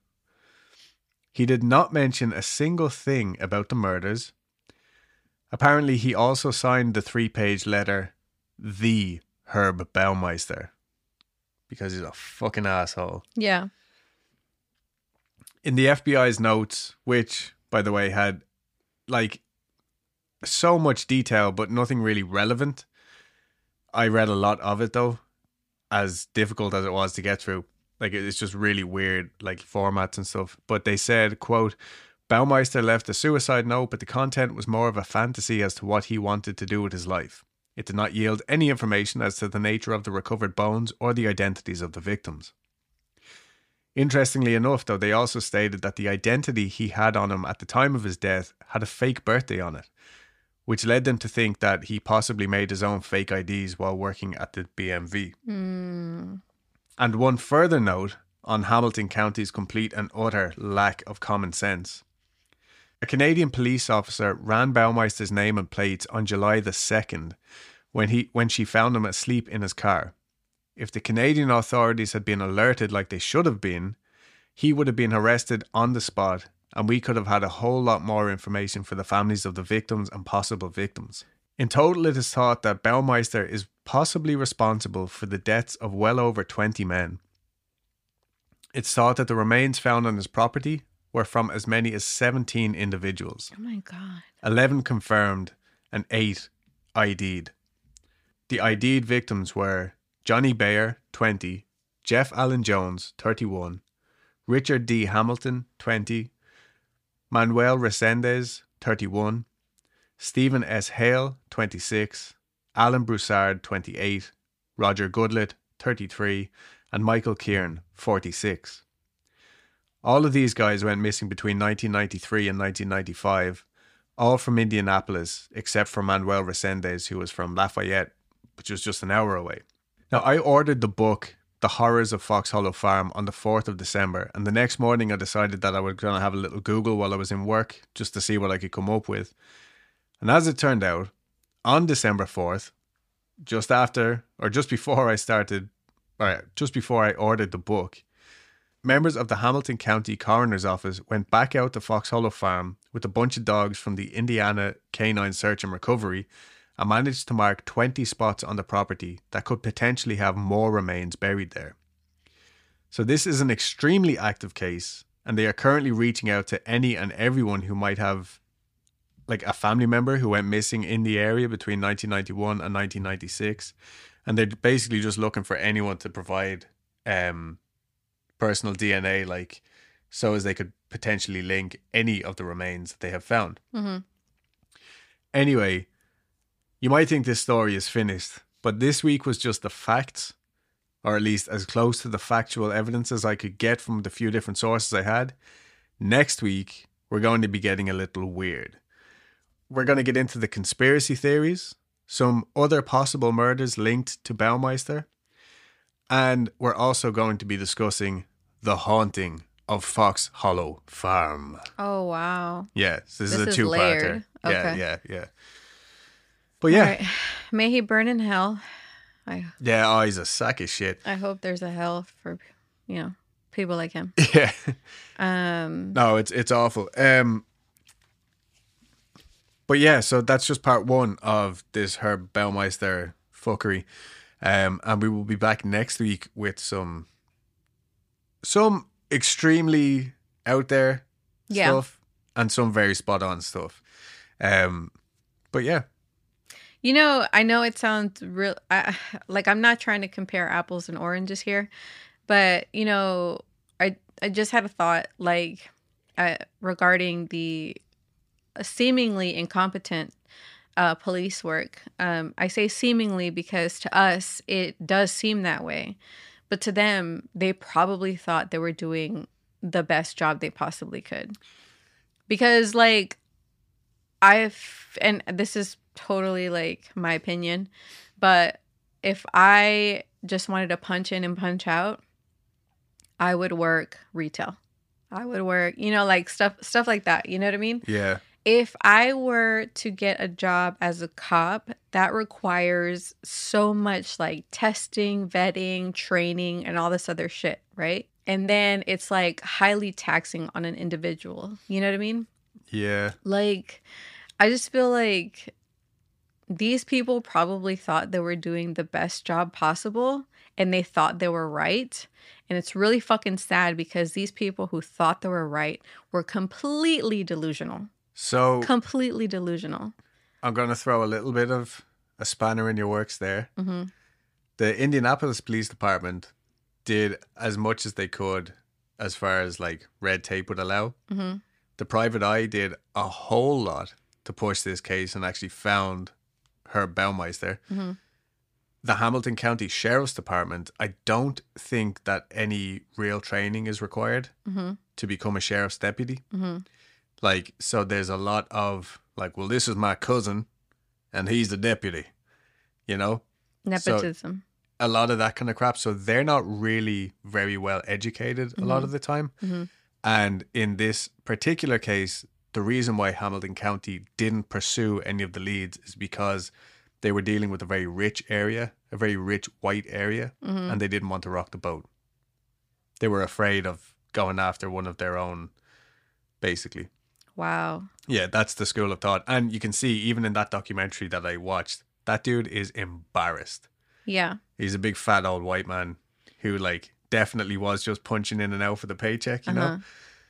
S1: He did not mention a single thing about the murders. Apparently he also signed the three-page letter, The Herb Baumeister, because he's a fucking asshole.
S2: Yeah.
S1: In the F B I's notes, which, by the way, had like so much detail but nothing really relevant. I read a lot of it though. as difficult as it was to get through. Like, it's just really weird, like formats and stuff. But they said, quote, Baumeister left a suicide note, but the content was more of a fantasy as to what he wanted to do with his life. It did not yield any information as to the nature of the recovered bones or the identities of the victims. Interestingly enough, though, they also stated that the identity he had on him at the time of his death had a fake birthday on it, which led them to think that he possibly made his own fake I Ds while working at the B M V.
S2: Mm.
S1: And one further note on Hamilton County's complete and utter lack of common sense. A Canadian police officer ran Baumeister's name and plates on July the second when he when she found him asleep in his car. If the Canadian authorities had been alerted like they should have been, he would have been arrested on the spot, and we could have had a whole lot more information for the families of the victims and possible victims. In total, it is thought that Baumeister is possibly responsible for the deaths of well over twenty men. It's thought that the remains found on his property were from as many as seventeen individuals.
S2: Oh my God.
S1: eleven confirmed and eight I D'd. The I D'd victims were Johnny Bayer, twenty, Jeff Allen Jones, thirty-one, Richard D. Hamilton, twenty, Manuel Resendez, thirty-one, Stephen S. Hale, twenty-six, Alan Broussard, twenty-eight, Roger Goodlett, thirty-three, and Michael Kieran, forty-six. All of these guys went missing between nineteen ninety-three and nineteen ninety-five, all from Indianapolis, except for Manuel Resendez, who was from Lafayette, which was just an hour away. Now, I ordered the book, The Horrors of Fox Hollow Farm, on the fourth of December, and the next morning I decided that I was going to have a little Google while I was in work, just to see what I could come up with. And as it turned out, on December fourth, just after, or just before I started, or just before I ordered the book, members of the Hamilton County Coroner's Office went back out to Fox Hollow Farm with a bunch of dogs from the Indiana Canine Search and Recovery and managed to mark twenty spots on the property that could potentially have more remains buried there. So this is an extremely active case, and they are currently reaching out to any and everyone who might have like a family member who went missing in the area between nineteen ninety-one and nineteen ninety-six, and they're basically just looking for anyone to provide um personal D N A, like, so as they could potentially link any of the remains that they have found.
S2: Mm-hmm.
S1: Anyway, you might think this story is finished, but this week was just the facts, or at least as close to the factual evidence as I could get from the few different sources I had. Next week, we're going to be getting a little weird. We're going to get into the conspiracy theories, some other possible murders linked to Baumeister, and we're also going to be discussing the haunting of Fox Hollow Farm.
S2: Oh, wow.
S1: Yeah, so this,
S2: This
S1: is a
S2: is
S1: two-parter.
S2: layered.
S1: Yeah,
S2: Okay.
S1: yeah, yeah. But yeah.
S2: All right. May he burn in hell. I
S1: Yeah, oh, he's a sack of shit.
S2: I hope there's a hell for, you know, people like him.
S1: Yeah.
S2: Um.
S1: No, it's it's awful. Um, but yeah, so that's just part one of this Herb Baumeister fuckery. Um, and we will be back next week with some some extremely out there
S2: Yeah.
S1: stuff and some very spot on stuff. Um, but yeah.
S2: You know, I know it sounds real, I, like I'm not trying to compare apples and oranges here, but you know, I I just had a thought, like, uh, regarding the seemingly incompetent uh, police work. Um, I say seemingly because to us it does seem that way, but to them, they probably thought they were doing the best job they possibly could. Because, like, I've, and this is totally like my opinion, but if I just wanted to punch in and punch out, I would work retail. I would work, you know, like stuff stuff like that. You know what I mean?
S1: Yeah.
S2: If I were to get a job as a cop, that requires so much like testing, vetting, training, and all this other shit, right? And then it's like highly taxing on an individual. You know what I mean?
S1: Yeah.
S2: Like, I just feel like these people probably thought they were doing the best job possible and they thought they were right. And it's really fucking sad because these people who thought they were right were completely delusional.
S1: So
S2: Completely delusional.
S1: I'm going to throw a little bit of a spanner in your works there.
S2: Mm-hmm.
S1: the Indianapolis Police Department did as much as they could as far as like red tape would allow.
S2: Mm-hmm.
S1: The private eye did a whole lot to push this case and actually found Herb Baumeister.
S2: Mm-hmm.
S1: The Hamilton County Sheriff's Department, I don't think that any real training is required
S2: Mm-hmm.
S1: to become a sheriff's deputy.
S2: Mm-hmm.
S1: Like, so there's a lot of like, well, this is my cousin and he's the deputy, you know?
S2: Nepotism.
S1: A lot of that kind of crap. So they're not really very well educated a lot of the time.
S2: Mm-hmm.
S1: And in this particular case, the reason why Hamilton County didn't pursue any of the leads is because they were dealing with a very rich area, a very rich white area,
S2: Mm-hmm.
S1: and they didn't want to rock the boat. They were afraid of going after one of their own, basically.
S2: Wow.
S1: Yeah, that's the school of thought. And you can see, even in that documentary that I watched, that dude is embarrassed.
S2: Yeah.
S1: He's a big fat old white man who like definitely was just punching in and out for the paycheck, you
S2: Uh-huh.
S1: know?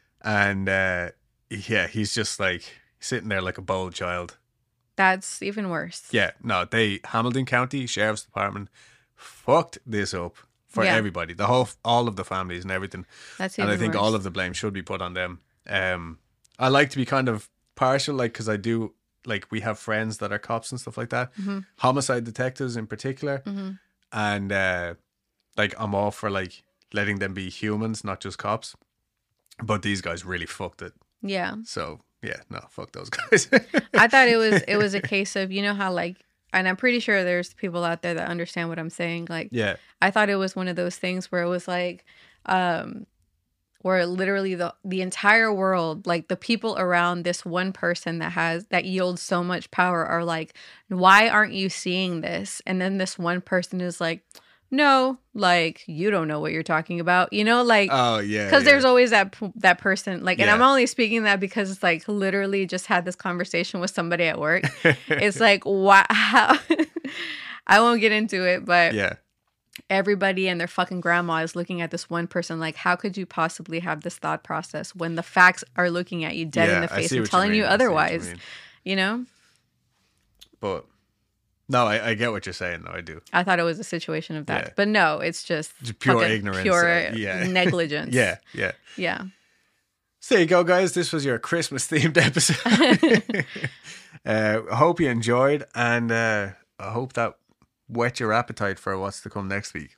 S1: And uh, yeah, he's just like sitting there like a bold child.
S2: That's even worse.
S1: Yeah, no, they, Hamilton County Sheriff's Department fucked this up for
S2: Yeah.
S1: everybody. The whole, all of the families and everything.
S2: That's
S1: And
S2: even
S1: I think
S2: worse.
S1: all of the blame should be put on them. Um, I like to be kind of partial, like, because I do, like, we have friends that are cops and stuff like that.
S2: Mhm.
S1: Homicide detectives in particular.
S2: Mhm.
S1: And, uh, like, I'm all for, like, letting them be humans, not just cops. But these guys really fucked it.
S2: Yeah.
S1: So, yeah, no, fuck those guys.
S2: I thought it was it was a case of, you know how like, and I'm pretty sure there's people out there that understand what I'm saying. Like,
S1: Yeah.
S2: I thought it was one of those things where it was like, um, where literally the the entire world, like the people around this one person that has that yields so much power are like, why aren't you seeing this? And then this one person is like, no, like you don't know what you're talking about, you know, like.
S1: Oh, yeah.
S2: Because
S1: yeah.
S2: there's always that p- that person, like, and
S1: Yeah.
S2: I'm only speaking that because it's like literally just had this conversation with somebody at work. It's like, wow, I won't get into it, but
S1: Yeah.
S2: everybody and their fucking grandma is looking at this one person like, how could you possibly have this thought process when the facts are looking at you dead in
S1: Yeah,
S2: the
S1: I
S2: face
S1: see
S2: and
S1: what you
S2: telling you
S1: mean, I see what you
S2: otherwise,
S1: mean.
S2: you know?
S1: But, no, I, I get what you're saying, though. I do.
S2: I thought it was a situation of that,
S1: Yeah.
S2: but no, it's just,
S1: Just pure
S2: fucking
S1: ignorance,
S2: pure
S1: uh, yeah.
S2: negligence.
S1: Yeah, yeah.
S2: Yeah.
S1: So there you go, guys. This was your Christmas themed episode. uh, I hope you enjoyed, and uh, I hope that whet your appetite for what's to come next week.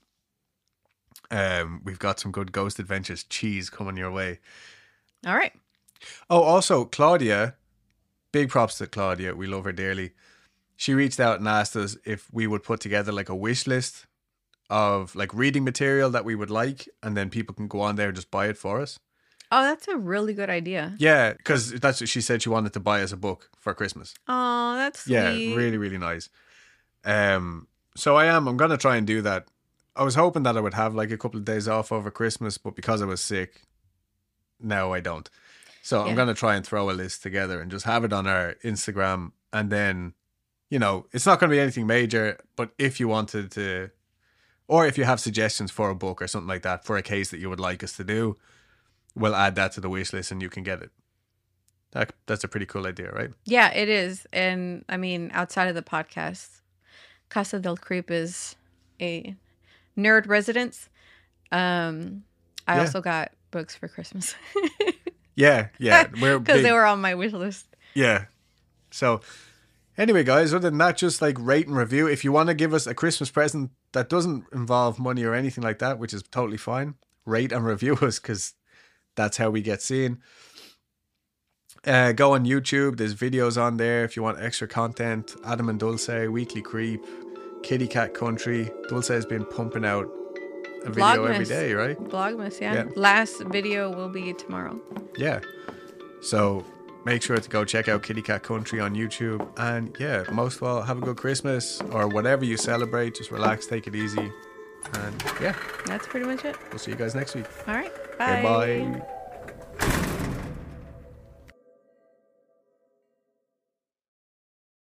S1: Um, we've got some good Ghost Adventures cheese coming your way.
S2: All right.
S1: Oh, also, Claudia, big props to Claudia. We love her dearly. She reached out and asked us if we would put together like a wish list of like reading material that we would like, and then people can go on there and just buy it for us.
S2: Oh, that's a really good idea.
S1: Yeah, because that's what she said. She wanted to buy us a book for Christmas.
S2: Oh, that's sweet.
S1: Yeah, really, really nice. Um, so I am. I'm gonna try and do that. I was hoping that I would have like a couple of days off over Christmas, but because I was sick, now I don't. So
S2: Yeah.
S1: I'm gonna try and throw a list together and just have it on our Instagram, and then, you know, it's not gonna be anything major. But if you wanted to, or if you have suggestions for a book or something like that for a case that you would like us to do, we'll add that to the wish list and you can get it. That that's a pretty cool idea, right?
S2: Yeah, it is. And I mean, outside of the podcast, Casa del Creep is a nerd residence. Um, I
S1: Yeah.
S2: also got books for Christmas
S1: Yeah, yeah. We're
S2: because
S1: big-
S2: they were on my wish list.
S1: Yeah. So, anyway, guys, other than that, just like rate and review. If you want to give us a Christmas present that doesn't involve money or anything like that, which is totally fine, rate and review us because that's how we get seen. Uh, go on YouTube. There's videos on there if you want extra content. Adam and Dulce, Weekly Creep, Kitty Cat Country. Dulce has been pumping out a video every
S2: Vlogmas.
S1: day, right?
S2: Vlogmas, yeah.
S1: Yeah.
S2: Last video will be tomorrow.
S1: Yeah. So make sure to go check out Kitty Cat Country on YouTube. And yeah, most of all, have a good Christmas or whatever you celebrate. Just relax, take it easy. And yeah,
S2: That's pretty much it.
S1: we'll see you guys next week.
S2: All right.
S1: Okay,
S2: Bye.
S1: bye.